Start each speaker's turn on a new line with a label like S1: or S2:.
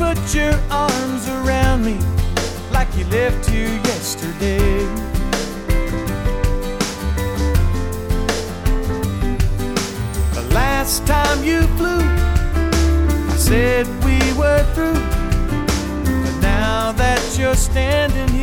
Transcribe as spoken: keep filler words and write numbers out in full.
S1: put your arms around me like you left here yesterday. The last time you flew, I said we were through, but now that you're standing here